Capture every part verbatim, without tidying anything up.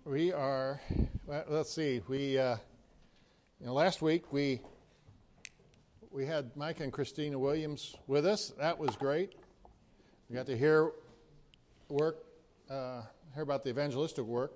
We are, well, let's see, we, uh, you know, last week we we had Mike and Christina Williams with us. That was great. We got to hear work, uh, hear about the evangelistic work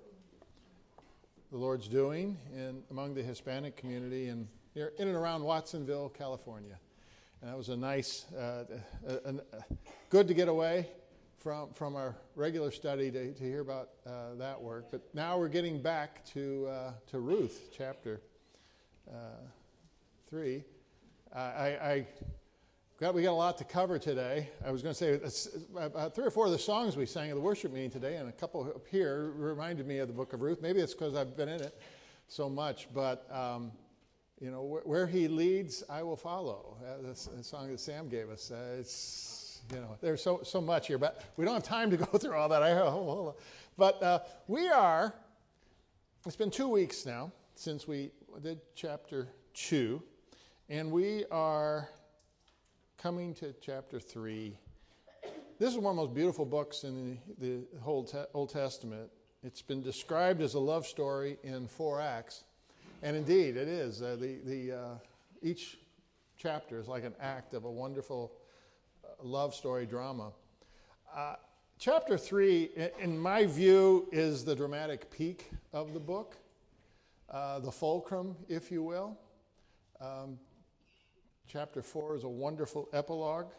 the Lord's doing in among the Hispanic community in, in and around Watsonville, California. And that was a nice, uh, a, a, a, good to get away from from our regular study to, to hear about uh, that work. But now we're getting back to uh, to Ruth, chapter uh, three. Uh, I, I got we got a lot to cover today. I was going to say about three or four of the songs we sang at the worship meeting today, and a couple up here reminded me of the book of Ruth. Maybe it's because I've been in it so much, but um, you know, where, where he leads, I will follow. Uh, the, the song that Sam gave us. Uh, it's You know, there's so so much here, but we don't have time to go through all that. I but uh, we are. It's been two weeks now since we did chapter two, and we are coming to chapter three. This is one of the most beautiful books in the, the whole te- Old Testament. It's been described as a love story in four acts, and indeed it is. Uh, the the uh, each chapter is like an act of a wonderful love story drama. Uh, chapter three, in my view, is the dramatic peak of the book, uh, the fulcrum, if you will. Um, chapter four is a wonderful epilogue.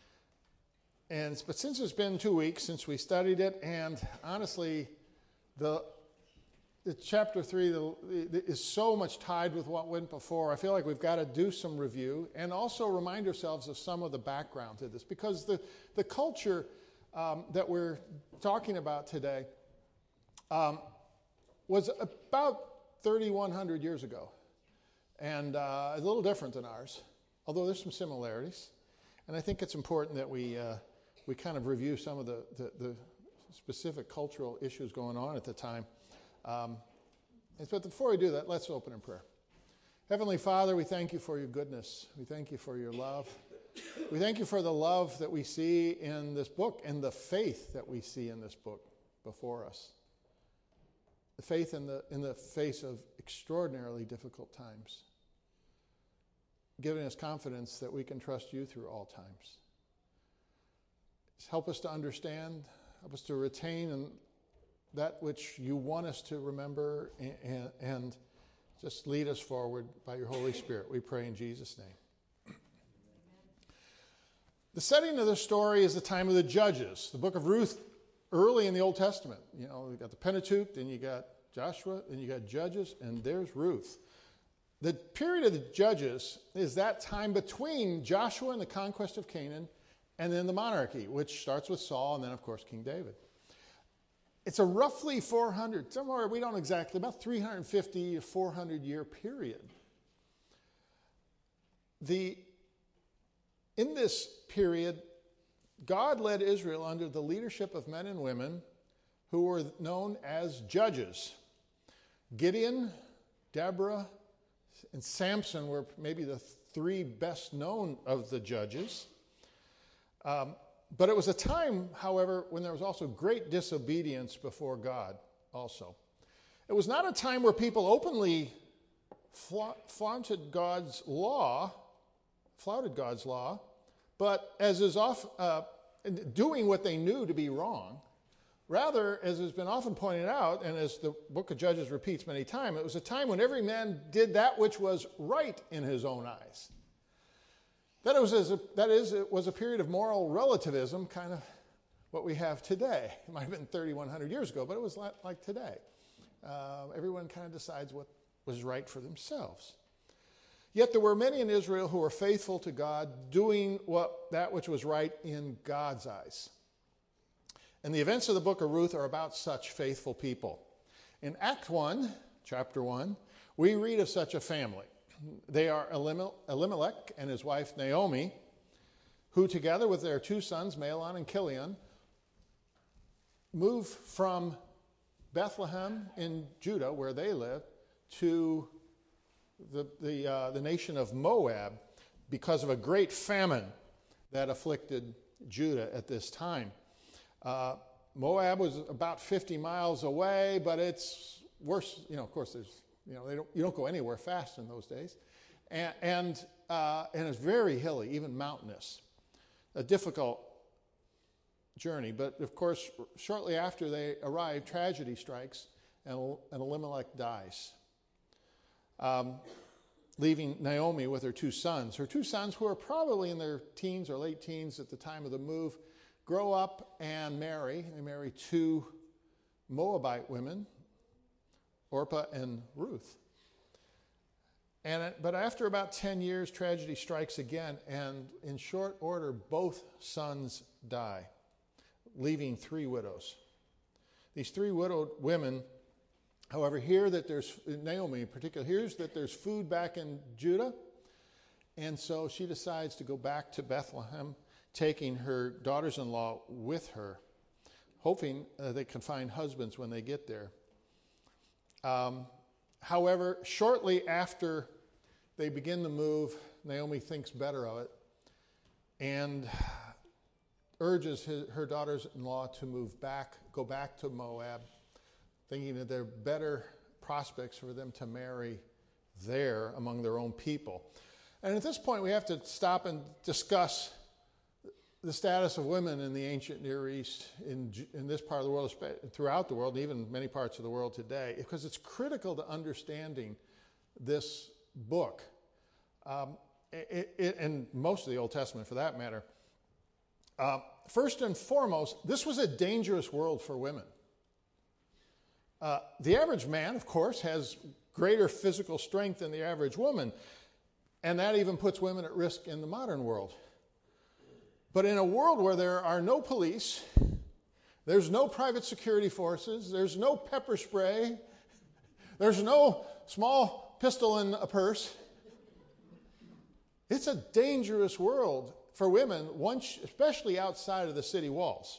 And but since it's been two weeks since we studied it, and honestly, the the chapter three the, the, is so much tied with what went before. I feel like we've got to do some review and also remind ourselves of some of the background to this, because the, the culture um, that we're talking about today um, was about thirty-one hundred years ago, and uh, a little different than ours, although there's some similarities. And I think it's important that we uh, we kind of review some of the, the, the specific cultural issues going on at the time. Um, but before we do that, let's open in prayer. Heavenly Father, we thank you for your goodness. We thank you for your love. We thank you for the love that we see in this book and the faith that we see in this book before us. The faith in the in the face of extraordinarily difficult times, giving us confidence that we can trust you through all times. Help us to understand, help us to retain and that which you want us to remember, and, and just lead us forward by your Holy Spirit. We pray in Jesus' name. The setting of the story is the time of the Judges, the book of Ruth, early in the Old Testament. You know, you got the Pentateuch, then you got Joshua, then you got Judges, and there's Ruth. The period of the Judges is that time between Joshua and the conquest of Canaan, and then the monarchy, which starts with Saul, and then, of course, King David. It's a roughly four hundred, somewhere we don't exactly, about three hundred fifty to four hundred year period. The, in this period, God led Israel under the leadership of men and women who were known as judges. Gideon, Deborah, and Samson were maybe the three best known of the judges. Um, But it was a time, however, when there was also great disobedience before God also. It was not a time where people openly fla- flaunted God's law, flouted God's law, but as is often, uh, doing what they knew to be wrong. Rather, as has been often pointed out, and as the book of Judges repeats many times, it was a time when every man did that which was right in his own eyes. That, it was as a, that is, it was a period of moral relativism, kind of what we have today. It might have been thirty-one hundred years ago, but it was like, like today. Uh, everyone kind of decides what was right for themselves. Yet there were many in Israel who were faithful to God, doing what that which was right in God's eyes. And the events of the book of Ruth are about such faithful people. In Act one, chapter one, we read of such a family. They are Elimelech and his wife Naomi, who together with their two sons, Mahlon and Chilion, move from Bethlehem in Judah, where they live, to the, the, uh, the nation of Moab because of a great famine that afflicted Judah at this time. Uh, Moab was about fifty miles away, but it's worse, you know, of course, there's, you know, they don't, you don't go anywhere fast in those days. And, and, uh, and it's very hilly, even mountainous. A difficult journey. But, of course, shortly after they arrive, tragedy strikes, and, and Elimelech dies, um, leaving Naomi with her two sons. Her two sons, who are probably in their teens or late teens at the time of the move, grow up and marry. They marry two Moabite women, Orpah and Ruth. And it, but after about ten years, tragedy strikes again, and in short order, both sons die, leaving three widows. These three widowed women, however, hear that there's, Naomi in particular, hears that there's food back in Judah, and so she decides to go back to Bethlehem, taking her daughters-in-law with her, hoping uh, they can find husbands when they get there. Um, however, shortly after they begin the move, Naomi thinks better of it and urges his, her daughters-in-law to move back, go back to Moab, thinking that there are better prospects for them to marry there among their own people. And at this point, we have to stop and discuss the status of women in the ancient Near East, in, in this part of the world, throughout the world, and even many parts of the world today, because it's critical to understanding this book, um, it, it, and most of the Old Testament for that matter. Uh, first and foremost, this was a dangerous world for women. Uh, the average man, of course, has greater physical strength than the average woman, and that even puts women at risk in the modern world. But in a world where there are no police, there's no private security forces, there's no pepper spray, there's no small pistol in a purse, it's a dangerous world for women, once, especially outside of the city walls.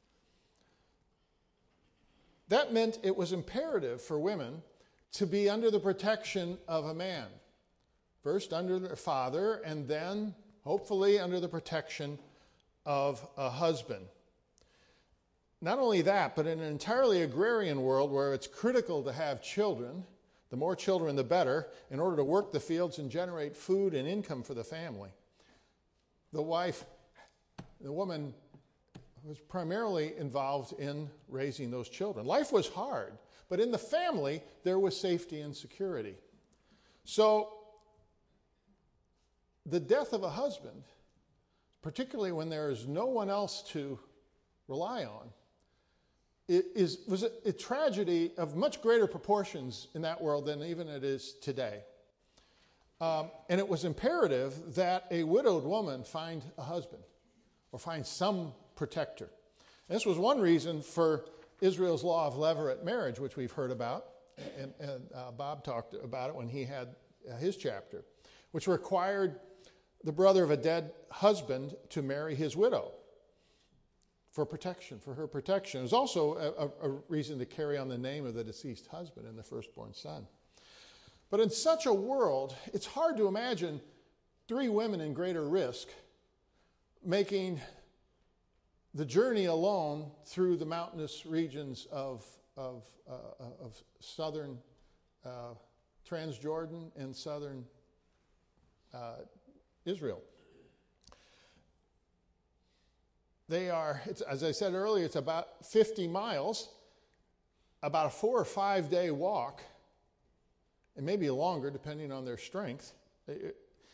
That meant it was imperative for women to be under the protection of a man. First under their father, and then, hopefully, under the protection of a husband. Not only that, but in an entirely agrarian world where it's critical to have children, the more children the better, in order to work the fields and generate food and income for the family. The wife, the woman, was primarily involved in raising those children. Life was hard, but in the family, there was safety and security. So, the death of a husband, particularly when there is no one else to rely on, it is, was a, a tragedy of much greater proportions in that world than even it is today. Um, and it was imperative that a widowed woman find a husband or find some protector. And this was one reason for Israel's law of levirate marriage, which we've heard about, and, and uh, Bob talked about it when he had uh, his chapter, which required the brother of a dead husband to marry his widow for protection, for her protection. It was also a, a, a reason to carry on the name of the deceased husband and the firstborn son. But in such a world, it's hard to imagine three women in greater risk making the journey alone through the mountainous regions of, of, uh, of southern uh, Transjordan and southern uh, Israel. They are, it's, as I said earlier, it's about fifty miles, about a four or five day walk, and maybe longer depending on their strength. They,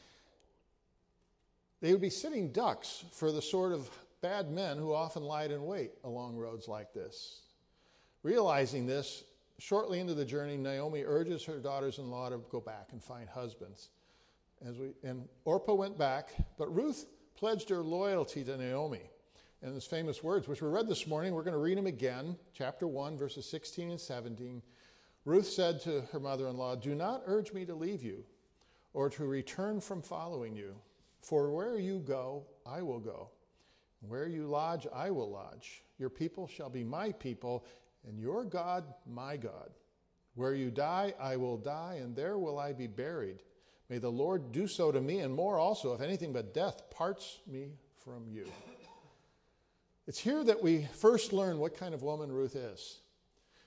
they would be sitting ducks for the sort of bad men who often lied in wait along roads like this. Realizing this, shortly into the journey, Naomi urges her daughters-in-law to go back and find husbands. As we, and Orpah went back, but Ruth pledged her loyalty to Naomi. And his famous words, which we read this morning, we're going to read them again, chapter one, verses sixteen and seventeen. Ruth said to her mother-in-law, "Do not urge me to leave you or to return from following you. For where you go, I will go. Where you lodge, I will lodge. Your people shall be my people, and your God, my God. Where you die, I will die, and there will I be buried. May the Lord do so to me, and more also, if anything but death parts me from you." It's here that we first learn what kind of woman Ruth is.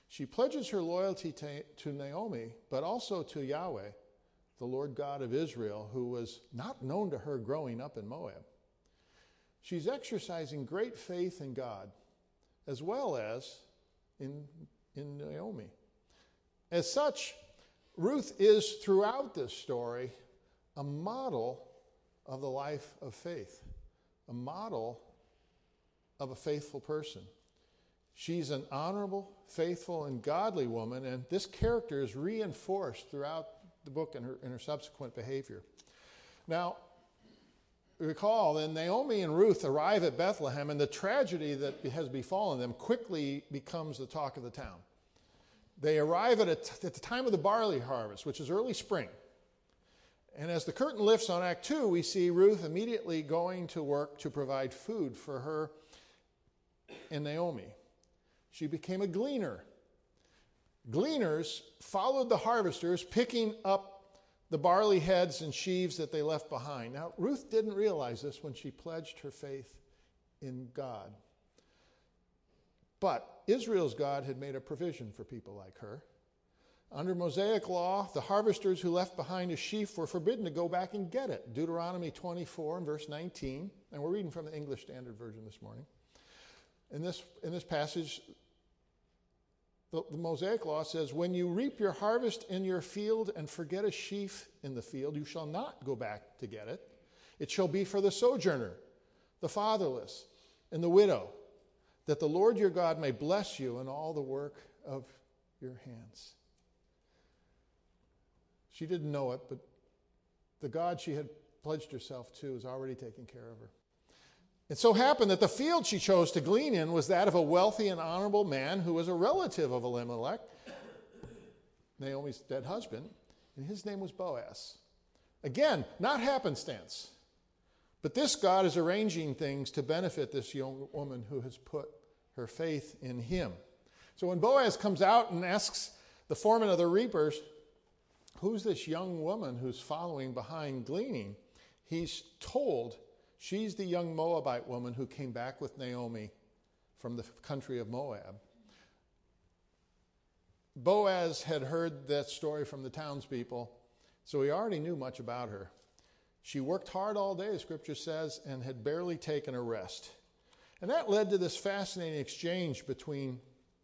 She pledges her loyalty to, to Naomi, but also to Yahweh, the Lord God of Israel, who was not known to her growing up in Moab. She's exercising great faith in God, as well as in, in Naomi. As such, Ruth is, throughout this story, a model of the life of faith, a model of a faithful person. She's an honorable, faithful, and godly woman, and this character is reinforced throughout the book and her, and her subsequent behavior. Now, recall, then Naomi and Ruth arrive at Bethlehem, and the tragedy that has befallen them quickly becomes the talk of the town. They arrive at, a t- at the time of the barley harvest, which is early spring. And as the curtain lifts on Act Two, we see Ruth immediately going to work to provide food for her and Naomi. She became a gleaner. Gleaners followed the harvesters, picking up the barley heads and sheaves that they left behind. Now, Ruth didn't realize this when she pledged her faith in God. But Israel's God had made a provision for people like her. Under Mosaic law, the harvesters who left behind a sheaf were forbidden to go back and get it. Deuteronomy twenty-four and verse nineteen. And we're reading from the English Standard Version this morning. In this, in this passage, the, the Mosaic law says, when you reap your harvest in your field and forget a sheaf in the field, you shall not go back to get it. It shall be for the sojourner, the fatherless, and the widow, that the Lord your God may bless you in all the work of your hands. She didn't know it, but the God she had pledged herself to was already taking care of her. It so happened that the field she chose to glean in was that of a wealthy and honorable man who was a relative of Elimelech, Naomi's dead husband, and his name was Boaz. Again, not happenstance, but this God is arranging things to benefit this young woman who has put her faith in him. So when Boaz comes out and asks the foreman of the reapers, who's this young woman who's following behind gleaning? He's told she's the young Moabite woman who came back with Naomi from the country of Moab. Boaz had heard that story from the townspeople, so he already knew much about her. She worked hard all day, the scripture says, and had barely taken a rest. And that led to this fascinating exchange between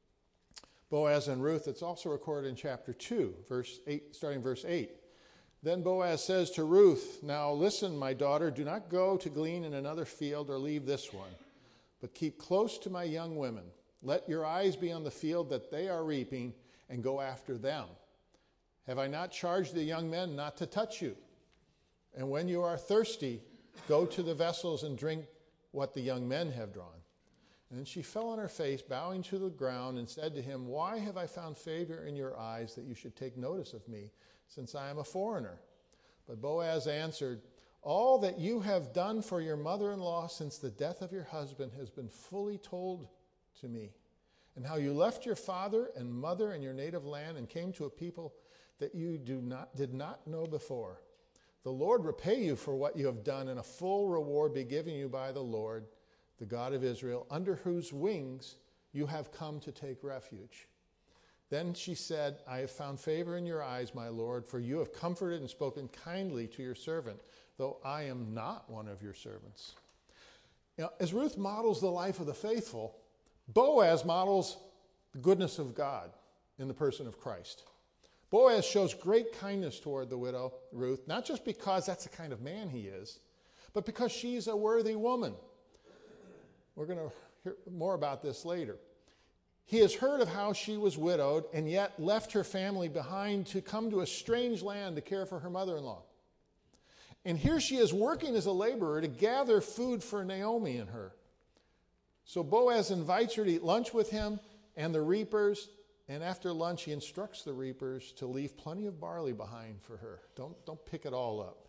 Boaz and Ruth. It's also recorded in chapter two, verse eight, starting verse eight. Then Boaz says to Ruth, now listen, my daughter, do not go to glean in another field or leave this one, but keep close to my young women. Let your eyes be on the field that they are reaping and go after them. Have I not charged the young men not to touch you? And when you are thirsty, go to the vessels and drink what the young men have drawn. And then she fell on her face, bowing to the ground, and said to him, why have I found favor in your eyes that you should take notice of me, since I am a foreigner? But Boaz answered, all that you have done for your mother-in-law since the death of your husband has been fully told to me, and how you left your father and mother and your native land and came to a people that you do not, did not know before. The Lord repay you for what you have done, and a full reward be given you by the Lord, the God of Israel, under whose wings you have come to take refuge. Then she said, I have found favor in your eyes, my Lord, for you have comforted and spoken kindly to your servant, though I am not one of your servants. Now, as Ruth models the life of the faithful, Boaz models the goodness of God in the person of Christ. Boaz shows great kindness toward the widow, Ruth, not just because that's the kind of man he is, but because she's a worthy woman. We're going to hear more about this later. He has heard of how she was widowed and yet left her family behind to come to a strange land to care for her mother-in-law. And here she is working as a laborer to gather food for Naomi and her. So Boaz invites her to eat lunch with him and the reapers, and after lunch he instructs the reapers to leave plenty of barley behind for her. Don't, don't pick it all up.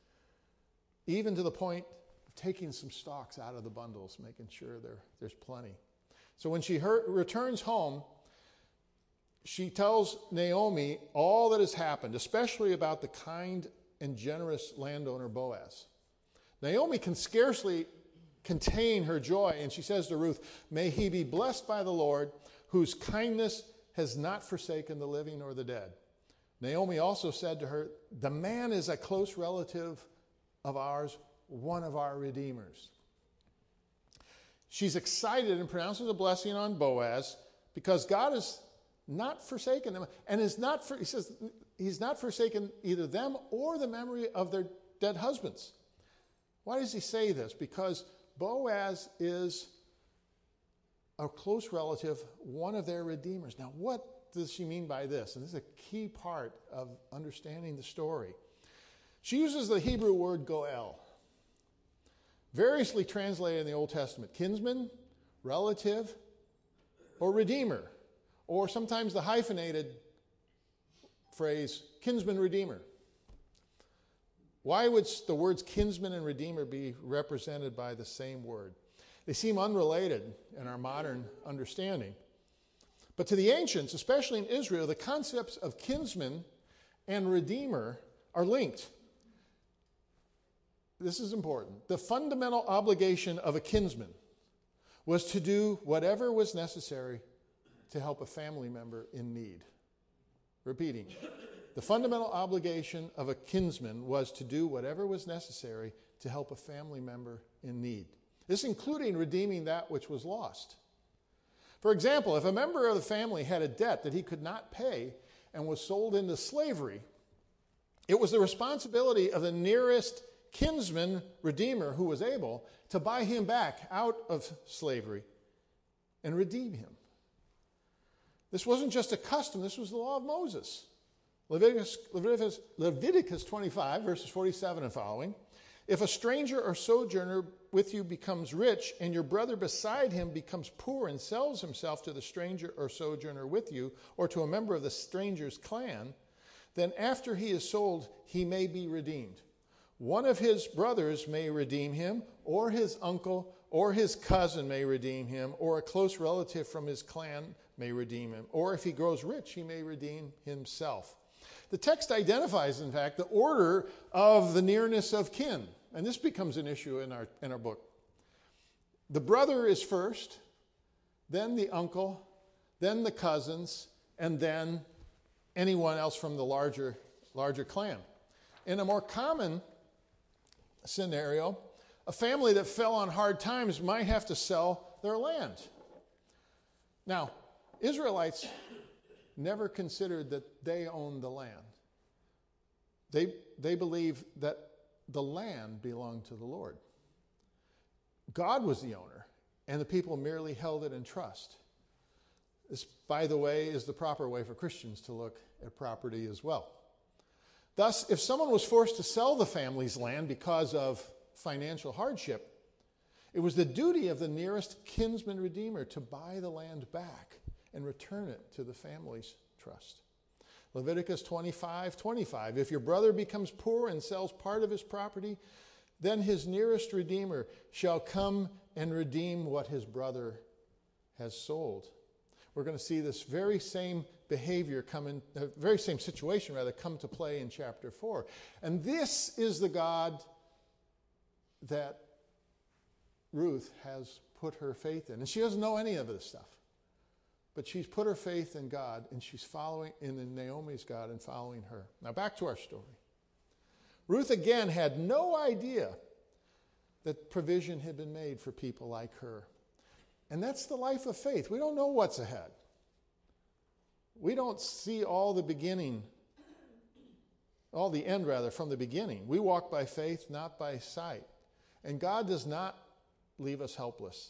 Even to the point of taking some stalks out of the bundles, making sure there, there's plenty. So when she her, returns home, she tells Naomi all that has happened, especially about the kind and generous landowner Boaz. Naomi can scarcely contain her joy, and she says to Ruth, may he be blessed by the Lord, whose kindness has not forsaken the living or the dead. Naomi also said to her, the man is a close relative of ours, one of our redeemers. She's excited and pronounces a blessing on Boaz because God has not forsaken them, and is not for, he says he's not forsaken either them or the memory of their dead husbands. Why does he say this? Because Boaz is a close relative, one of their redeemers. Now, what does she mean by this? And this is a key part of understanding the story. She uses the Hebrew word goel, variously translated in the Old Testament: kinsman, relative, or redeemer, or sometimes the hyphenated phrase kinsman redeemer. Why would the words kinsman and redeemer be represented by the same word? They seem unrelated in our modern understanding. But to the ancients, especially in Israel, the concepts of kinsman and redeemer are linked. This is important. The fundamental obligation of a kinsman was to do whatever was necessary to help a family member in need. Repeating, the fundamental obligation of a kinsman was to do whatever was necessary to help a family member in need. This including redeeming that which was lost. For example, if a member of the family had a debt that he could not pay and was sold into slavery, it was the responsibility of the nearest kinsman redeemer who was able to buy him back out of slavery and redeem him. This wasn't just a custom, this was the law of Moses. Leviticus, Leviticus, Leviticus twenty-five, verses forty-seven and following. If a stranger or sojourner with you becomes rich, and your brother beside him becomes poor and sells himself to the stranger or sojourner with you, or to a member of the stranger's clan, then after he is sold, he may be redeemed. One of his brothers may redeem him, or his uncle, or his cousin may redeem him, or a close relative from his clan may redeem him. Or if he grows rich, he may redeem himself. The text identifies, in fact, the order of the nearness of kin. And this becomes an issue in our, in our book. The brother is first, then the uncle, then the cousins, and then anyone else from the larger, larger clan. In a more common scenario, a family that fell on hard times might have to sell their land. Now, Israelites never considered that they owned the land. They, they believed that the land belonged to the Lord. God was the owner, and the people merely held it in trust. This, by the way, is the proper way for Christians to look at property as well. Thus, if someone was forced to sell the family's land because of financial hardship, it was the duty of the nearest kinsman redeemer to buy the land back and return it to the family's trust. Leviticus twenty-five twenty-five. If your brother becomes poor and sells part of his property, then his nearest redeemer shall come and redeem what his brother has sold. We're going to see this very same behavior come in, the very same situation rather, come to play in chapter four. And this is the God that Ruth has put her faith in. And she doesn't know any of this stuff. But she's put her faith in God, and she's following in Naomi's God and following her. Now back to our story. Ruth again had no idea that provision had been made for people like her. And that's the life of faith. We don't know what's ahead. We don't see all the beginning, all the end rather, from the beginning. We walk by faith, not by sight. And God does not leave us helpless.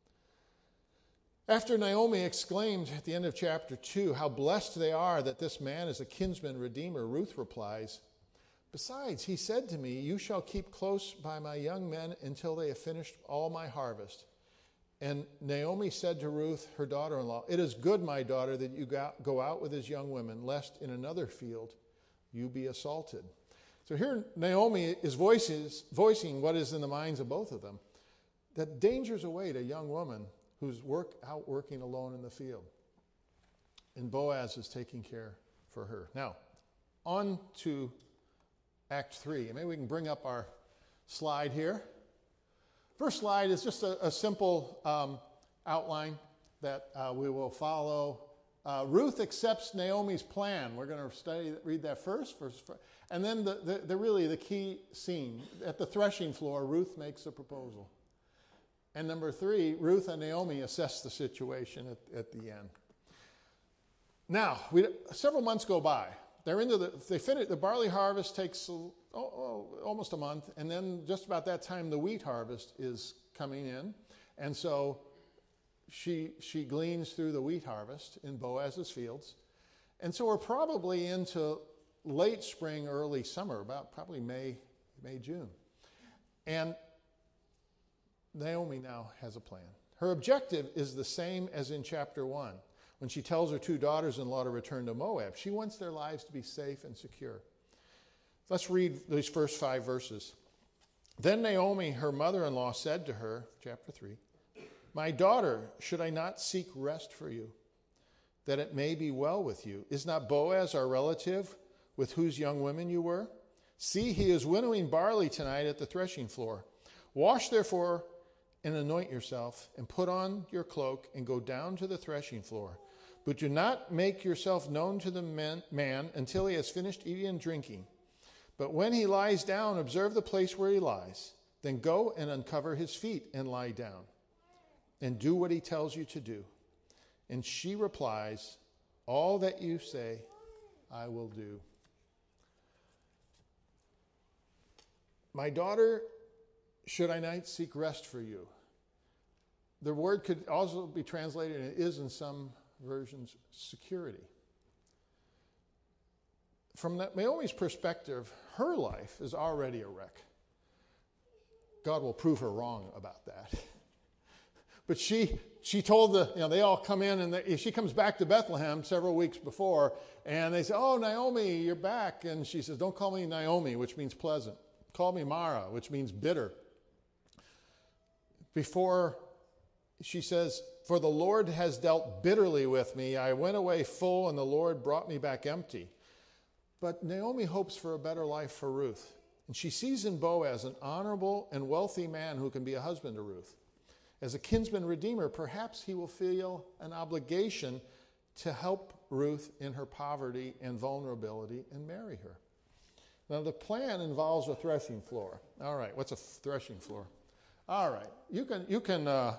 After Naomi exclaimed at the end of chapter two, how blessed they are that this man is a kinsman redeemer, Ruth replies, besides, he said to me, you shall keep close by my young men until they have finished all my harvest. And Naomi said to Ruth, her daughter-in-law, it is good, my daughter, that you go out with his young women, lest in another field you be assaulted. So here Naomi is voices, voicing what is in the minds of both of them, that dangers await a young woman who's work, out working alone in the field. And Boaz is taking care for her. Now, on to Act three. Maybe we can bring up our slide here. First slide is just a, a simple um, outline that uh, we will follow uh, Ruth accepts Naomi's plan. We're going to study, read that first, first, and then the, the, the really the key scene at the threshing floor. Ruth makes a proposal, and number three, Ruth and Naomi assess the situation at, at the end. Now, we, several months go by. They're into the they finish the barley harvest takes oh, oh, almost a month, and then just about that time the wheat harvest is coming in, and so. She she gleans through the wheat harvest in Boaz's fields. And so we're probably into late spring, early summer, about probably May, May, June. And Naomi now has a plan. Her objective is the same as in chapter one, when she tells her two daughters-in-law to return to Moab. She wants their lives to be safe and secure. Let's read these first five verses. Then Naomi, her mother-in-law, said to her, chapter three, "My daughter, should I not seek rest for you, that it may be well with you? Is not Boaz our relative, with whose young women you were? See, he is winnowing barley tonight at the threshing floor. Wash, therefore, and anoint yourself, and put on your cloak, and go down to the threshing floor. But do not make yourself known to the man, man until he has finished eating and drinking. But when he lies down, observe the place where he lies. Then go and uncover his feet and lie down. And do what he tells you to do." And she replies, "All that you say, I will do." "My daughter, should I not seek rest for you?" The word could also be translated, and it is in some versions, security. From Naomi's perspective, her life is already a wreck. God will prove her wrong about that. But she she told the, you know, they all come in, and they, she comes back to Bethlehem several weeks before, and they say, "Oh, Naomi, you're back." And she says, "Don't call me Naomi," which means pleasant. "Call me Mara," which means bitter. Before, she says, "For the Lord has dealt bitterly with me. I went away full, and the Lord brought me back empty." But Naomi hopes for a better life for Ruth. And she sees in Boaz an honorable and wealthy man who can be a husband to Ruth. As a kinsman redeemer, perhaps he will feel an obligation to help Ruth in her poverty and vulnerability and marry her. Now, the plan involves a threshing floor. All right, what's a threshing floor? All right, you can you can uh,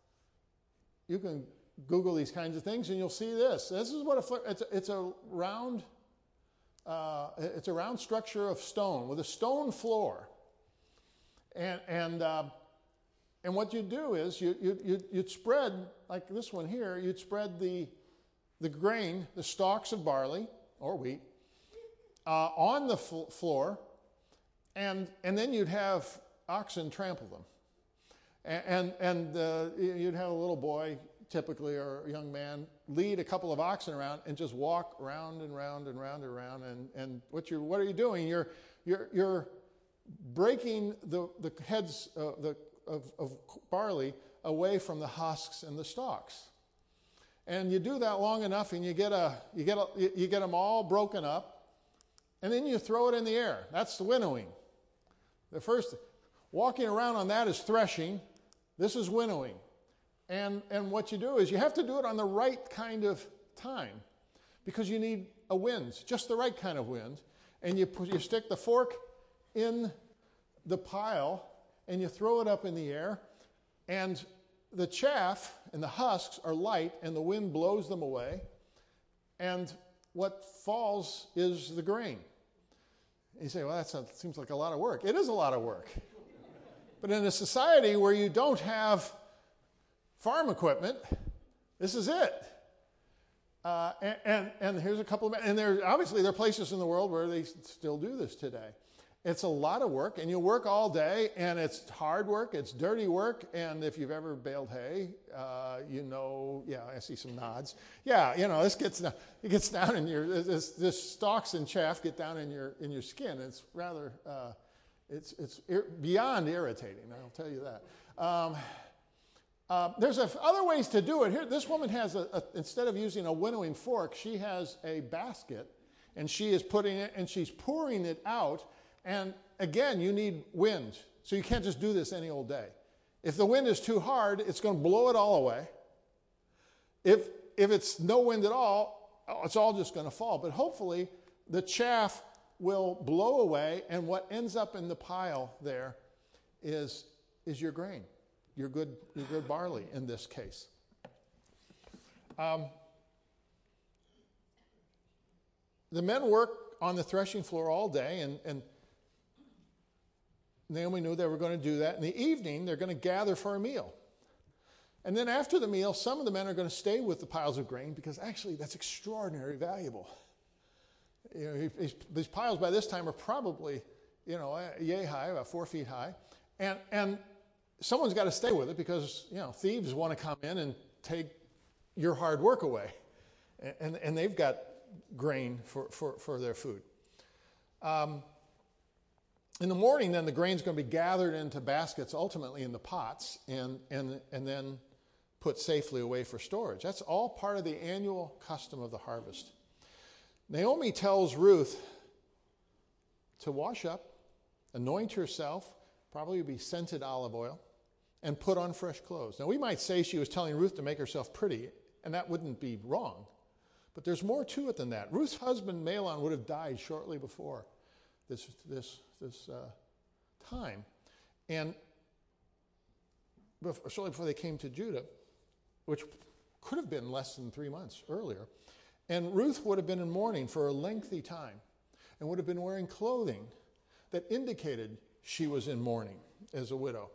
you can Google these kinds of things, and you'll see this. This is what a it's a, it's a round uh, it's a round structure of stone with a stone floor, and and. Uh, And what you'd do is you, you, you'd spread, like this one here, you'd spread the, the grain, the stalks of barley or wheat, uh, on the fl- floor, and, and then you'd have oxen trample them. And, and, and uh, you'd have a little boy, typically, or a young man, lead a couple of oxen around and just walk round and round and round and round. And, and what, you're, what are you doing? You're, you're, you're breaking the, the heads, uh, the Of, of barley away from the husks and the stalks, and you do that long enough, and you get a you get a, you get them all broken up, and then you throw it in the air. That's the winnowing. The first walking around on that is threshing. This is winnowing, and and what you do is you have to do it on the right kind of time, because you need a wind, just the right kind of wind, and you put, you stick the fork in the pile. And you throw it up in the air, and the chaff and the husks are light, and the wind blows them away, and what falls is the grain. And you say, well, that seems like a lot of work. It is a lot of work. But in a society where you don't have farm equipment, this is it. Uh, and, and, and here's a couple of, and there obviously there are places in the world where they still do this today. It's a lot of work, and you work all day, and it's hard work, it's dirty work, and if you've ever baled hay, uh, you know, yeah, I see some nods. Yeah, you know, this gets down, it gets down in your, this, this stalks and chaff get down in your in your skin. It's rather, uh, it's it's ir- beyond irritating, I'll tell you that. Um, uh, there's a, other ways to do it. Here, this woman has, a, a, instead of using a winnowing fork, she has a basket, and she is putting it, and she's pouring it out. And again, you need wind. So you can't just do this any old day. If the wind is too hard, it's going to blow it all away. If if it's no wind at all, it's all just going to fall. But hopefully the chaff will blow away, and what ends up in the pile there is, is your grain, your good, your good barley in this case. Um, the men work on the threshing floor all day, and, and Naomi knew they were going to do that. In the evening, they're going to gather for a meal. And then after the meal, some of the men are going to stay with the piles of grain because actually that's extraordinarily valuable. You know, these, these piles by this time are probably, you know, yay high, about four feet high. And, and someone's got to stay with it because, you know, thieves want to come in and take your hard work away. And, and they've got grain for, for, for their food. Um, in the morning, then, the grain's going to be gathered into baskets, ultimately in the pots, and, and, and then put safely away for storage. That's all part of the annual custom of the harvest. Naomi tells Ruth to wash up, anoint herself, probably be scented olive oil, and put on fresh clothes. Now, we might say she was telling Ruth to make herself pretty, and that wouldn't be wrong. But there's more to it than that. Ruth's husband, Mahlon, would have died shortly before this, this, this uh, time. And before, shortly before they came to Judah, which could have been less than three months earlier. And Ruth would have been in mourning for a lengthy time and would have been wearing clothing that indicated she was in mourning as a widow.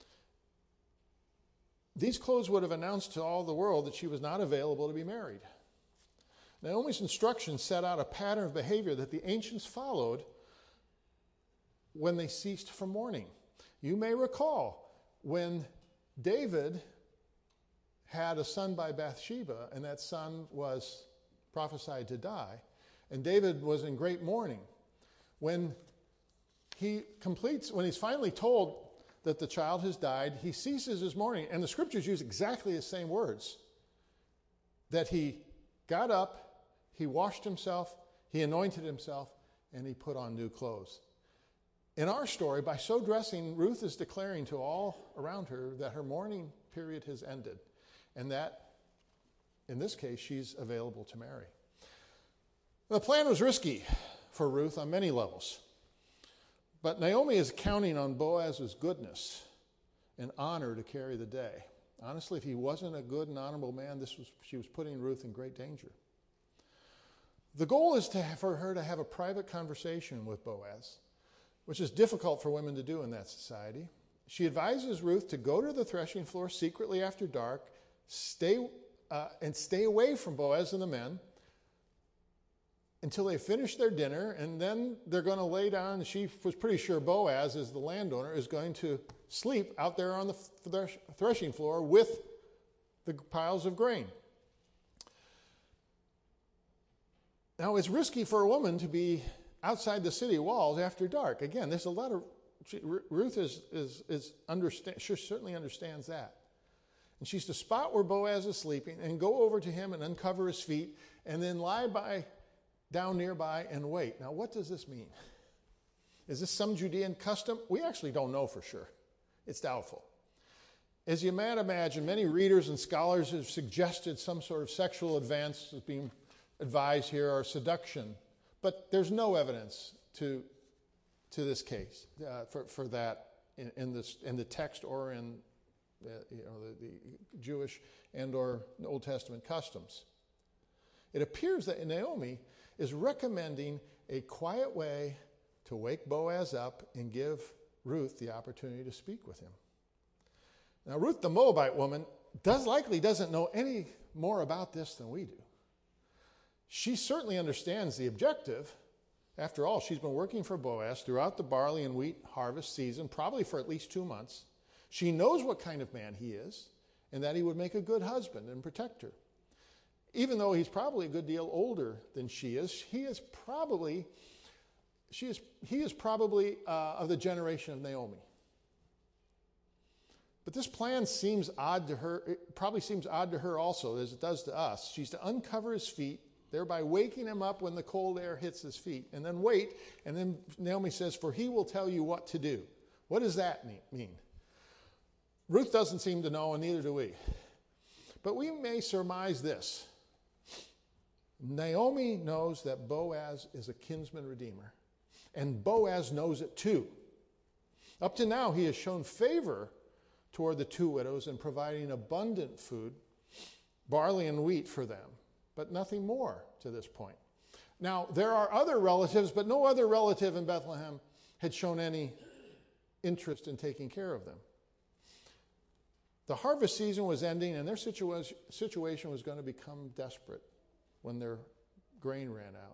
These clothes would have announced to all the world that she was not available to be married. Naomi's instructions set out a pattern of behavior that the ancients followed when they ceased from mourning. You may recall when David had a son by Bathsheba, and that son was prophesied to die, and David was in great mourning. When he completes, when he's finally told that the child has died, he ceases his mourning, and the scriptures use exactly the same words. That he got up, he washed himself, he anointed himself, and he put on new clothes. In our story, by so dressing, Ruth is declaring to all around her that her mourning period has ended, and that in this case, she's available to marry. The plan was risky for Ruth on many levels. But Naomi is counting on Boaz's goodness and honor to carry the day. Honestly, if he wasn't a good and honorable man, this was she was putting Ruth in great danger. The goal is to have, for her to have a private conversation with Boaz, which is difficult for women to do in that society. She advises Ruth to go to the threshing floor secretly after dark, stay Uh, and stay away from Boaz and the men until they finish their dinner, and then they're going to lay down. She was pretty sure Boaz, as the landowner, is going to sleep out there on the thresh- threshing floor with the piles of grain. Now, it's risky for a woman to be outside the city walls after dark. Again, there's a lot of, she, Ruth is, is, is understand, she certainly understands that. And she's to spot where Boaz is sleeping and go over to him and uncover his feet and then lie by down nearby and wait. Now, what does this mean? Is this some Judean custom? We actually don't know for sure. It's doubtful. As you might imagine, many readers and scholars have suggested some sort of sexual advance is being advised here or seduction, but there's no evidence to, to this case uh, for, for that in, in, this, in the text or in Uh, you know, the, the Jewish and or Old Testament customs. It appears that Naomi is recommending a quiet way to wake Boaz up and give Ruth the opportunity to speak with him. Now, Ruth, the Moabite woman, does likely doesn't know any more about this than we do. She certainly understands the objective. After all, she's been working for Boaz throughout the barley and wheat harvest season, probably for at least two months. She knows what kind of man he is and that he would make a good husband and protect her. Even though he's probably a good deal older than she is, he is probably, she is, he is probably uh, of the generation of Naomi. But this plan seems odd to her. It probably seems odd to her also, as it does to us. She's to uncover his feet, thereby waking him up when the cold air hits his feet, and then wait. And then Naomi says, "For he will tell you what to do." What does that mean? Ruth doesn't seem to know, and neither do we. But we may surmise this. Naomi knows that Boaz is a kinsman redeemer, and Boaz knows it too. Up to now, he has shown favor toward the two widows in providing abundant food, barley and wheat for them, but nothing more to this point. Now, there are other relatives, but no other relative in Bethlehem had shown any interest in taking care of them. The harvest season was ending, and their situa- situation was going to become desperate when their grain ran out.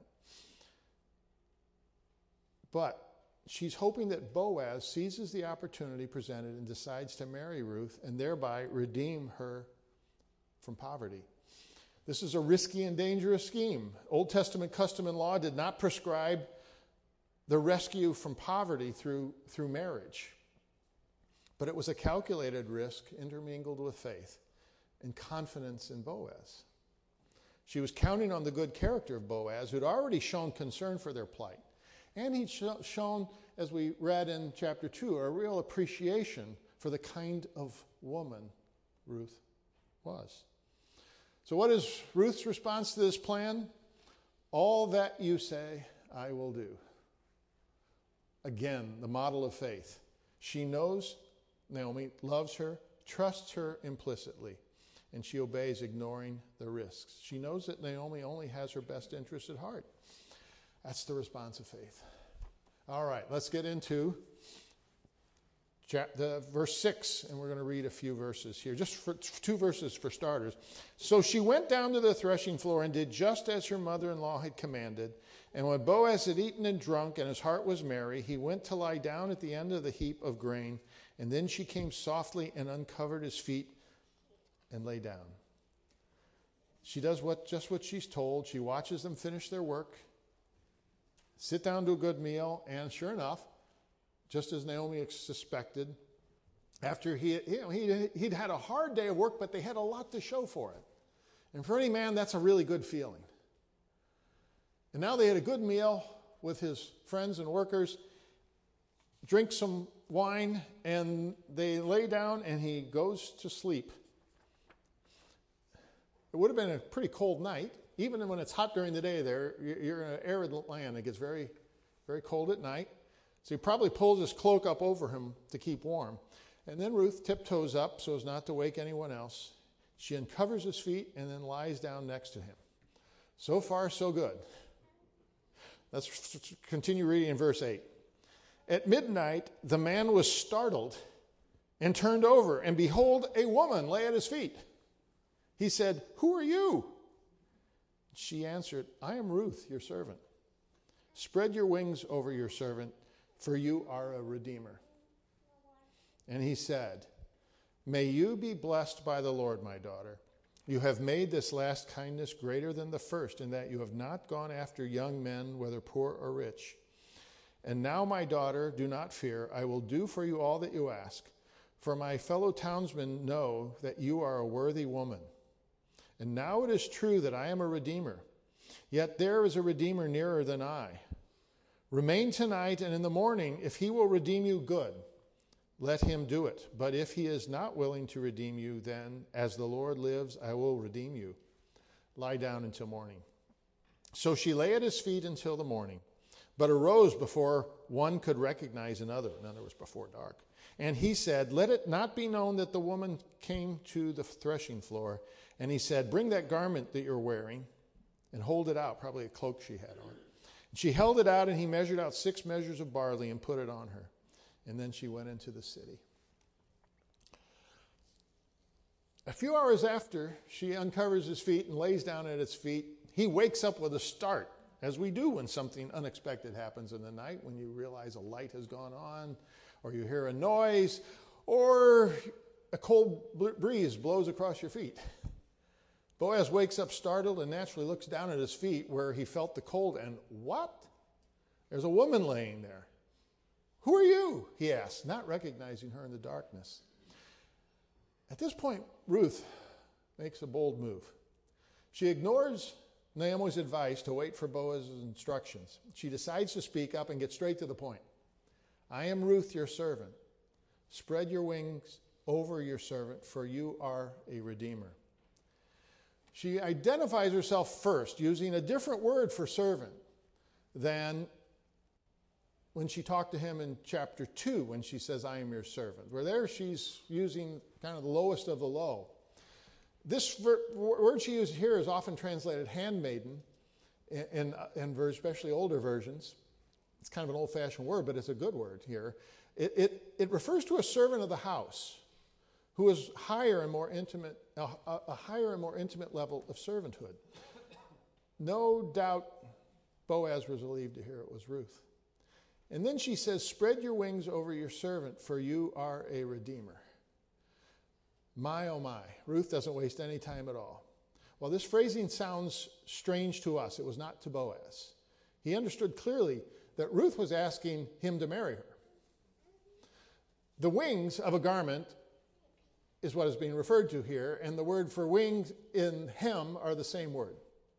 But she's hoping that Boaz seizes the opportunity presented and decides to marry Ruth and thereby redeem her from poverty. This is a risky and dangerous scheme. Old Testament custom and law did not prescribe the rescue from poverty through, through marriage. But it was a calculated risk intermingled with faith and confidence in Boaz. She was counting on the good character of Boaz, who'd already shown concern for their plight. And he'd sh- shown, as we read in chapter two, a real appreciation for the kind of woman Ruth was. So what is Ruth's response to this plan? All that you say, I will do. Again, the model of faith. She knows Naomi loves her, trusts her implicitly, and she obeys, ignoring the risks. She knows that Naomi only has her best interest at heart. That's the response of faith. All right, let's get into chapter, verse six, and we're going to read a few verses here, just for two verses for starters. So she went down to the threshing floor and did just as her mother-in-law had commanded. And when Boaz had eaten and drunk and his heart was merry, he went to lie down at the end of the heap of grain. And then she came softly and uncovered his feet and lay down. She does what just what she's told. She watches them finish their work, sit down to a good meal, and sure enough, just as Naomi suspected, after he, you know, he, he'd had a hard day of work, but they had a lot to show for it. And for any man, that's a really good feeling. And now they had a good meal with his friends and workers, drink some wine, and they lay down, and he goes to sleep. It would have been a pretty cold night. Even when it's hot during the day there, you're in an arid land. It gets very, very cold at night. So he probably pulls his cloak up over him to keep warm. And then Ruth tiptoes up so as not to wake anyone else. She uncovers his feet and then lies down next to him. So far, so good. Let's continue reading in verse eight. At midnight, the man was startled and turned over, and behold, a woman lay at his feet. He said, "Who are you?" She answered, "I am Ruth, your servant. Spread your wings over your servant, for you are a redeemer." And he said, "May you be blessed by the Lord, my daughter. You have made this last kindness greater than the first, in that you have not gone after young men, whether poor or rich. And now, my daughter, do not fear. I will do for you all that you ask. For my fellow townsmen know that you are a worthy woman. And now it is true that I am a redeemer. Yet there is a redeemer nearer than I. Remain tonight, and in the morning, if he will redeem you, good. Let him do it. But if he is not willing to redeem you, then, as the Lord lives, I will redeem you. Lie down until morning." So she lay at his feet until the morning, but arose before one could recognize another. In other words, before dark. And he said, "Let it not be known that the woman came to the threshing floor." And he said, "Bring that garment that you're wearing and hold it out," probably a cloak she had on. And she held it out, and he measured out six measures of barley and put it on her. And then she went into the city. A few hours after she uncovers his feet and lays down at his feet, he wakes up with a start, as we do when something unexpected happens in the night, when you realize a light has gone on, or you hear a noise, or a cold breeze blows across your feet. Boaz wakes up startled and naturally looks down at his feet where he felt the cold, and what? There's a woman laying there. "Who are you?" he asked, not recognizing her in the darkness. At this point, Ruth makes a bold move. She ignores Naomi's advice to wait for Boaz's instructions. She decides to speak up and get straight to the point. "I am Ruth, your servant. Spread your wings over your servant, for you are a redeemer." she identifies herself first using a different word for servant than when she talked to him in chapter two, when she says, I am your servant. Where there she's using kind of the lowest of the low. This ver- word she used here is often translated handmaiden in, in, in especially older versions. It's kind of an old-fashioned word, but it's a good word here. It, it, it refers to a servant of the house who is higher and more intimate, a, a higher and more intimate level of servanthood. No doubt Boaz was relieved to hear it was Ruth. And then she says, spread your wings over your servant, for you are a redeemer. My, oh my. Ruth doesn't waste any time at all. Well, this phrasing sounds strange to us. It was not to Boaz. He understood clearly that Ruth was asking him to marry her. The wings of a garment is what is being referred to here, and the word for wings in hem are the same word.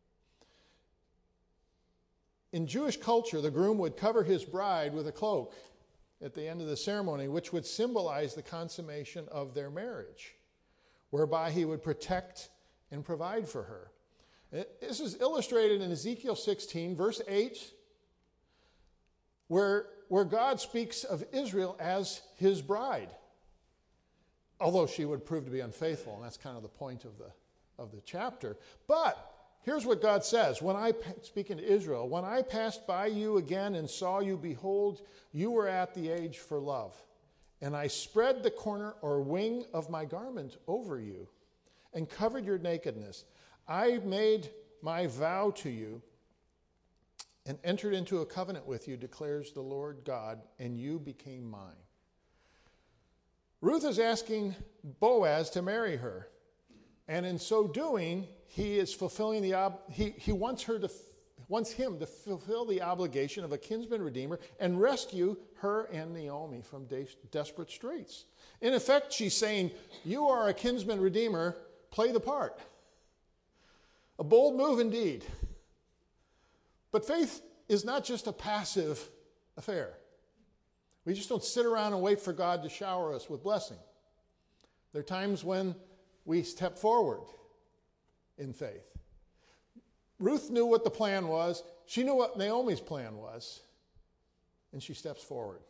In Jewish culture, the groom would cover his bride with a cloak at the end of the ceremony, which would symbolize the consummation of their marriage, whereby he would protect and provide for her. This is illustrated in Ezekiel sixteen, verse eight, where, where God speaks of Israel as his bride, although she would prove to be unfaithful, and that's kind of the point of the, of the chapter. But here's what God says. When I, speaking to Israel, when I passed by you again and saw you, behold, you were at the age for love. And I spread the corner or wing of my garment over you and covered your nakedness. I made my vow to you and entered into a covenant with you, declares the Lord God, and you became mine. Ruth is asking Boaz to marry her. And in so doing, he is fulfilling the ob- he he wants her to wants him to fulfill the obligation of a kinsman redeemer and rescue her and Naomi from de- desperate straits. In effect, she's saying, "You are a kinsman redeemer. Play the part." A bold move indeed. But faith is not just a passive affair. We just don't sit around and wait for God to shower us with blessing. There are times when we step forward in faith. Ruth knew what the plan was. She knew what Naomi's plan was. And she steps forward.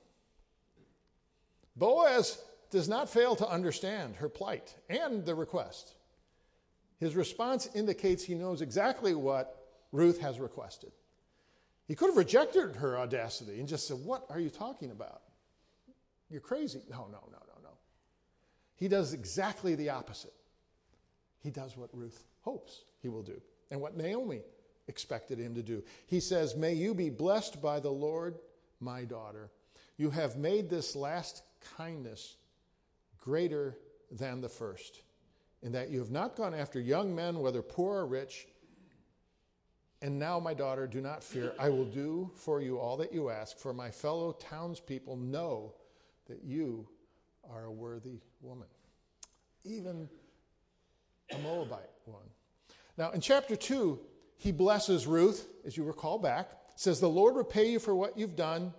Boaz does not fail to understand her plight and the request. His response indicates he knows exactly what Ruth has requested. He could have rejected her audacity and just said, "What are you talking about? You're crazy." No, no, no, no, no. He does exactly the opposite. He does what Ruth hopes he will do and what Naomi expected him to do. He says, "May you be blessed by the Lord, my daughter. You have made this last kindness greater than the first, in that you have not gone after young men, whether poor or rich. And now, my daughter, do not fear. I will do for you all that you ask, for my fellow townspeople know that you are a worthy woman." Even a Moabite one. Now, in chapter two, he blesses Ruth, as you recall back. Says, "The Lord repay you for what you've done,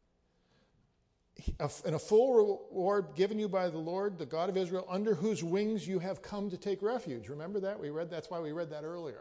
and a full reward given you by the Lord, the God of Israel, under whose wings you have come to take refuge." Remember that? We read that's why we read that earlier.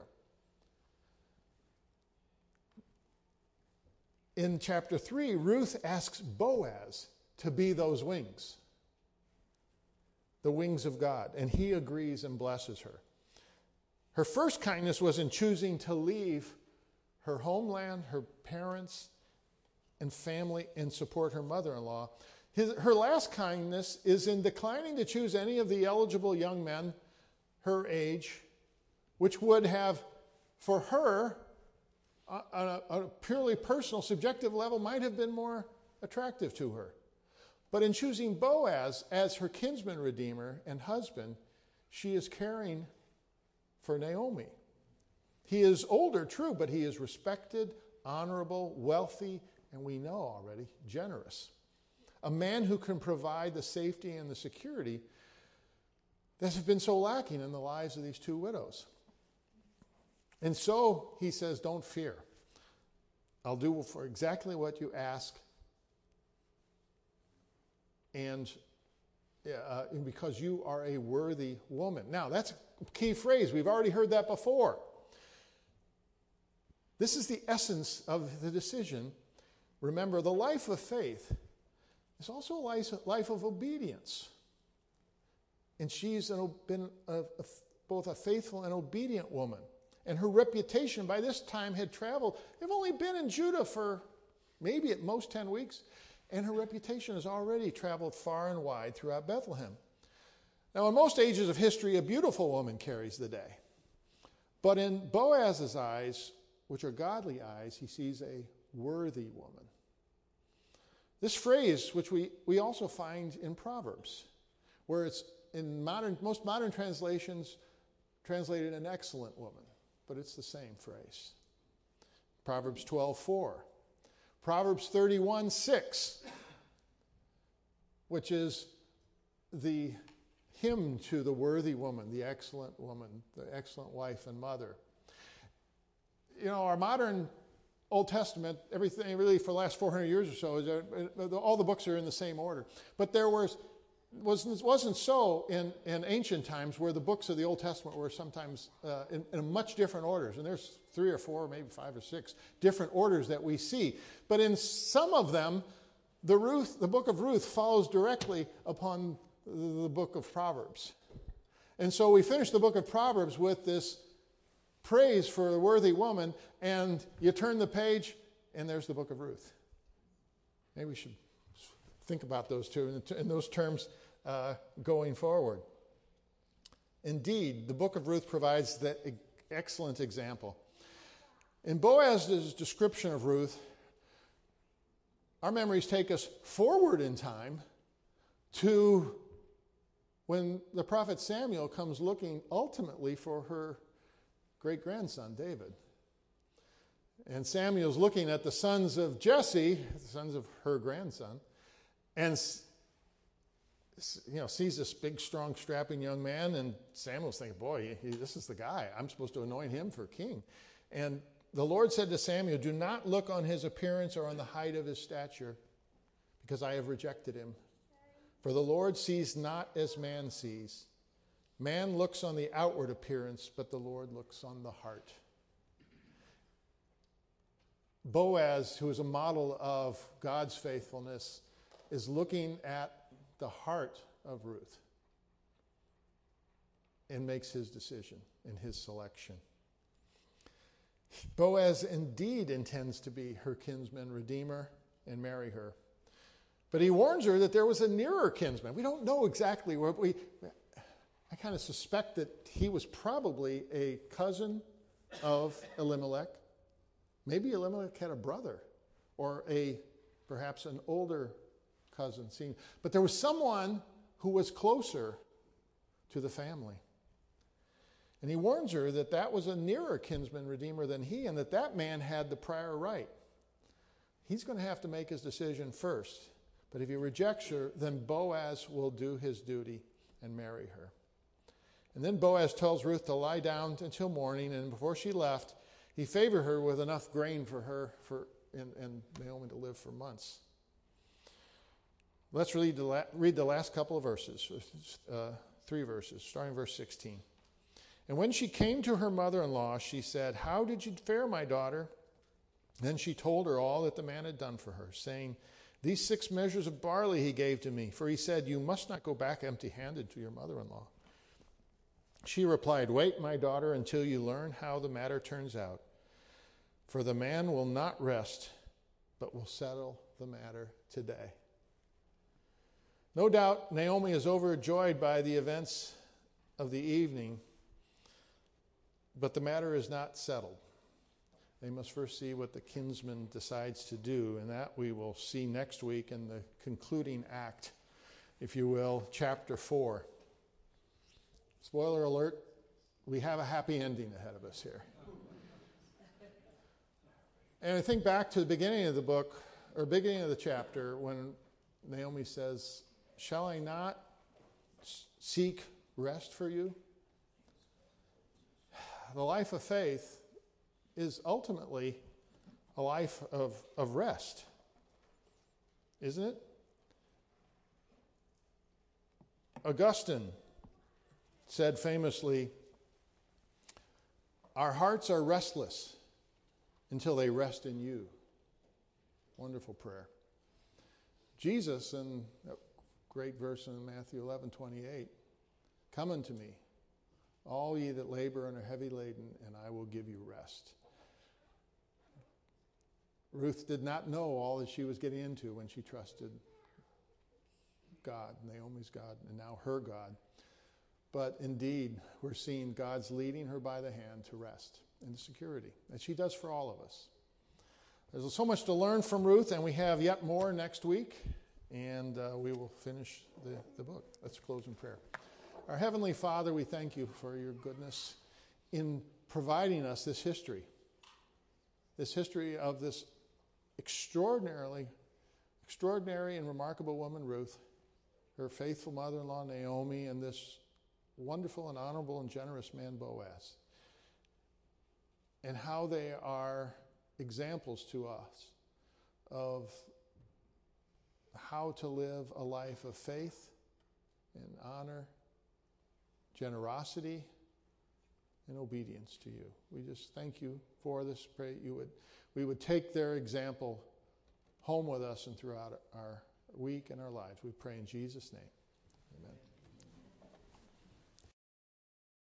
In chapter three, Ruth asks Boaz to be those wings, the wings of God, and he agrees and blesses her. Her first kindness was in choosing to leave her homeland, her parents, and family, and support her mother-in-law. His, her last kindness is in declining to choose any of the eligible young men her age, which would have, for her, on a, on a purely personal, subjective level, might have been more attractive to her. But in choosing Boaz as her kinsman redeemer and husband, she is caring for Naomi. He is older, true, but he is respected, honorable, wealthy, and we know already, generous. A man who can provide the safety and the security that have been so lacking in the lives of these two widows. And so he says, "Don't fear. I'll do for exactly what you ask." And uh, because you are a worthy woman. Now, that's a key phrase. We've already heard that before. This is the essence of the decision. Remember, the life of faith is also a life, life of obedience. And she's an, been a, a, both a faithful and obedient woman. And her reputation by this time had traveled. They've only been in Judah for maybe at most ten weeks. And her reputation has already traveled far and wide throughout Bethlehem. Now, in most ages of history, a beautiful woman carries the day. But in Boaz's eyes, which are godly eyes, he sees a worthy woman. This phrase, which we, we also find in Proverbs, where it's in modern most modern translations translated an excellent woman, but it's the same phrase. Proverbs twelve four. Proverbs thirty-one six, which is the hymn to the worthy woman, the excellent woman, the excellent wife and mother. You know, our modern Old Testament, everything really for the last four hundred years or so, is uh, all the books are in the same order. But there was, wasn't, wasn't so in, in ancient times, where the books of the Old Testament were sometimes uh, in, in much different orders. And there's three or four, maybe five or six different orders that we see. But in some of them, the Ruth, the book of Ruth follows directly upon the book of Proverbs. And so we finish the book of Proverbs with this praise for a worthy woman, and you turn the page, and there's the book of Ruth. Maybe we should think about those two in those terms uh, going forward. Indeed, the book of Ruth provides that excellent example. In Boaz's description of Ruth, our memories take us forward in time to when the prophet Samuel comes looking ultimately for her great-grandson, David. And Samuel's looking at the sons of Jesse, the sons of her grandson, and you know, sees this big, strong, strapping young man, and Samuel's thinking, boy, he, this is the guy. I'm supposed to anoint him for king. And the Lord said to Samuel, do not look on his appearance or on the height of his stature, because I have rejected him. For the Lord sees not as man sees. Man looks on the outward appearance, but the Lord looks on the heart. Boaz, who is a model of God's faithfulness, is looking at the heart of Ruth and makes his decision in his selection. Boaz indeed intends to be her kinsman redeemer and marry her. But he warns her that there was a nearer kinsman. We don't know exactly what we... I kind of suspect that he was probably a cousin of Elimelech. Maybe Elimelech had a brother or a perhaps an older cousin. But there was someone who was closer to the family. And he warns her that that was a nearer kinsman redeemer than he, and that that man had the prior right. He's going to have to make his decision first. But if he rejects her, then Boaz will do his duty and marry her. And then Boaz tells Ruth to lie down until morning, and before she left, he favored her with enough grain for her for, and, and Naomi to live for months. Let's read the, la- read the last couple of verses, uh, three verses, starting verse sixteen. And when she came to her mother-in-law, she said, how did you fare, my daughter? Then she told her all that the man had done for her, saying, these six measures of barley he gave to me, for he said, you must not go back empty-handed to your mother-in-law. She replied, wait, my daughter, until you learn how the matter turns out. For the man will not rest, but will settle the matter today. No doubt Naomi is overjoyed by the events of the evening, but the matter is not settled. They must first see what the kinsman decides to do, and that we will see next week in the concluding act, if you will, chapter four. Spoiler alert, we have a happy ending ahead of us here. And I think back to the beginning of the book, or beginning of the chapter, when Naomi says, shall I not seek rest for you? The life of faith is ultimately a life of, of rest, isn't it? Augustine said famously, "Our hearts are restless until they rest in you." Wonderful prayer. Jesus, in a great verse in Matthew eleven twenty-eight, "Come unto me, all ye that labor and are heavy laden, and I will give you rest." Ruth did not know all that she was getting into when she trusted God, Naomi's God, and now her God. But indeed, we're seeing God's leading her by the hand to rest and security, as she does for all of us. There's so much to learn from Ruth, and we have yet more next week, and uh, we will finish the, the book. Let's close in prayer. Our Heavenly Father, we thank you for your goodness in providing us this history, this history of this extraordinarily, extraordinary and remarkable woman, Ruth, her faithful mother-in-law, Naomi, and this wonderful and honorable and generous man, Boaz, and how they are examples to us of how to live a life of faith and honor, generosity, and obedience to you. We just thank you for this. Pray you would, we would take their example home with us and throughout our week and our lives. We pray in Jesus' name.